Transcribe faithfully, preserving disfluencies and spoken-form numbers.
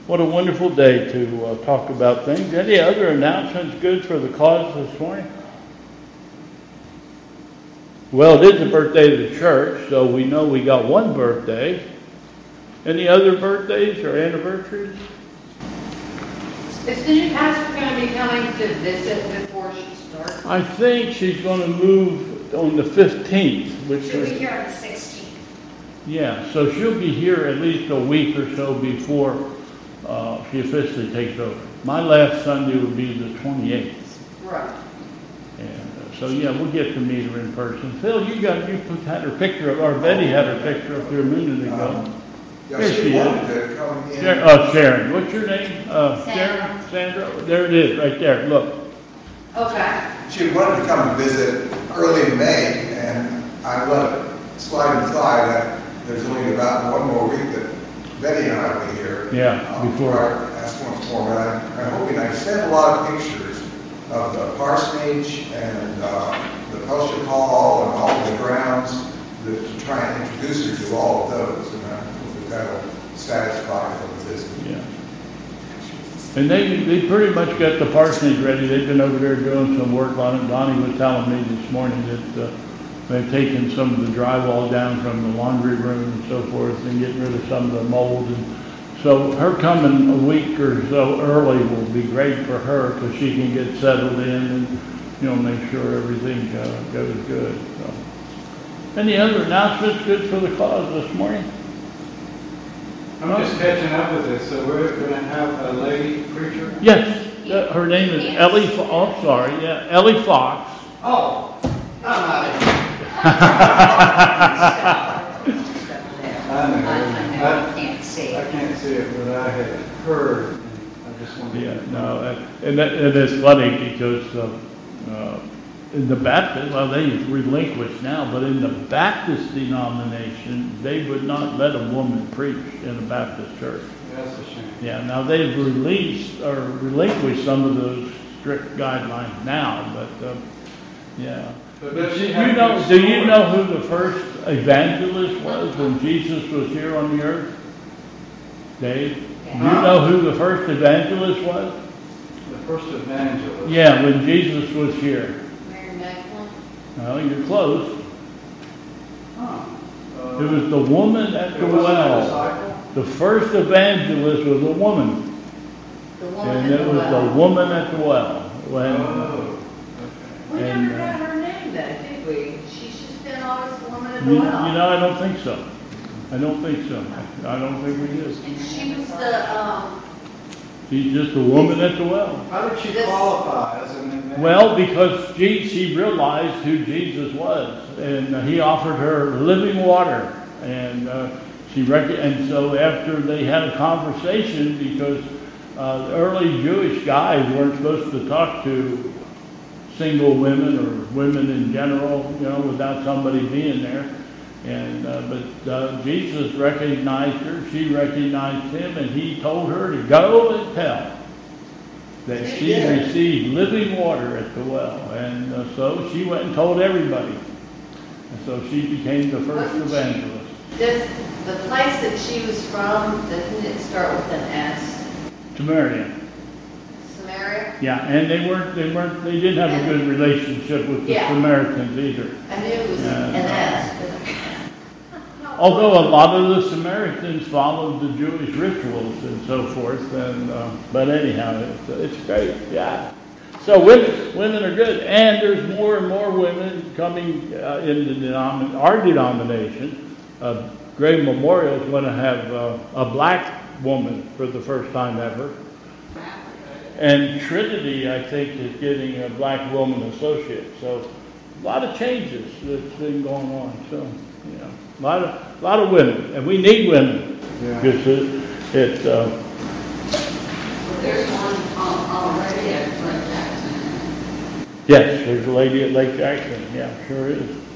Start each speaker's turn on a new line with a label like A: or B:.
A: What a wonderful day to uh, talk about things. Any other announcements good for the cause this morning? Well, it is the birthday of the church, so we know we got one birthday. Any other birthdays or anniversaries?
B: Is the new pastor going to be coming to visit before she starts?
A: I think she's going to move on the fifteenth. Which
B: She'll
A: is,
B: be here on the sixteenth.
A: Yeah, so she'll be here at least a week or so before uh, she officially takes over. My last Sunday would be the twenty-eighth.
B: Right.
A: And uh, so, yeah, we'll get to meet her in person. Phil, you got you put, had her picture of, or Betty had her picture up here a minute ago.
C: Um, yeah,
A: There
C: she,
A: she
C: wanted
A: is.
C: to come in.
A: Sharon, uh, Sharon. What's your name? Uh,
B: Sandra.
A: Sharon? Sandra? There it is, right there. Look.
B: Okay.
C: She wanted to come and visit early in May, and I let it slide and slide. That there's only about one more week that Betty and I will be here.
A: Yeah,
C: um,
A: before.
C: I asked once more, but I'm, I'm hoping I sent a lot of pictures of the parsonage and uh, the fellowship hall and all of the grounds that, to try and introduce her to all of those, and I hope that that'll satisfy her with this.
A: Yeah. And they they pretty much got the parsonage ready. They've been over there doing some work on it. Donnie was telling me this morning that uh, they've taken some of the drywall down from the laundry room and so forth and getting rid of some of the mold. And so her coming a week or so early will be great for her because she can get settled in and, you know, make sure everything uh, goes good. So, any other announcements good for the cause this morning?
D: I'm just catching up with this, so we're going to have a lady preacher?
A: Yes, uh, her name is Ellie. Fo- oh, sorry, yeah, Ellie Fox.
D: Oh, I'm out of here. I know.
B: I know, I can't see
D: I
B: it.
D: can't see it, but I had heard, and I just wanted
A: Yeah,
D: to...
A: no, that, and that, and it's funny because uh, uh, in the Baptist, well, they relinquished now, but in the Baptist denomination, they would not let a woman preach in a Baptist church.
D: That's a shame.
A: Yeah, now they've released or relinquished some of those strict guidelines now, but uh, yeah.
D: But
A: But
D: does
A: you,
D: she have
A: you
D: a
A: know,
D: good
A: do you
D: story?
A: know who the first evangelist was when Jesus was here on the earth? Dave, do you
D: Huh?
A: know who the first evangelist was?
D: The first evangelist.
A: Yeah, when Jesus was here.
B: Mary Magdalene?
A: Well, you're close.
D: Huh. Uh,
A: It was the woman at the
D: it wasn't a
A: well.
D: disciple?
A: The first evangelist was a woman,
B: The woman
A: and
B: at
A: it
B: the
A: was
B: well.
A: the woman at the well. When
D: Oh,
B: We
A: and,
B: never
A: uh,
B: got her name though, did we? She's just been always the woman at
A: you,
B: the
A: you
B: well.
A: know, I don't think so. I don't think so. I don't think we did.
B: She was the, um,
A: She's just a woman at the well.
D: okay. How did she
B: This-
D: qualify as an evangelist?
A: Well, because she, she realized who Jesus was, and uh, he offered her living water, and uh, she rec- and so after they had a conversation, because uh, the early Jewish guys weren't supposed to talk to single women or women in general, you know, without somebody being there. And uh, but uh, Jesus recognized her, she recognized him, and he told her to go and tell that she
C: Yeah.
A: received living water at the well. And uh, so she went and told everybody. And so she became the first
B: Wasn't she-
A: evangelist.
B: does the place that she was from, doesn't it start with an S?
A: Samaria.
B: Samaria?
A: Yeah, and they weren't, they weren't, they didn't have a good relationship with the
B: Yeah.
A: Samaritans either.
B: I knew it was
A: Yeah,
B: an
A: no.
B: S. but-
A: Although a lot of the Samaritans followed the Jewish rituals and so forth, and uh, but anyhow, it's, it's great, yeah. So women, women are good, and there's more and more women coming uh, in the denomin- our denomination. Uh, Gray Memorial is going to have uh, a black woman for the first time ever, and Trinity, I think, is getting a black woman associate. So a lot of changes that's been going on. So yeah. A lot of, a lot of women, and we need women
D: Yeah.
A: because it, it uh,
E: There's one um, already at Lake Jackson.
A: yes, there's a lady at Lake Jackson. Yeah, sure is.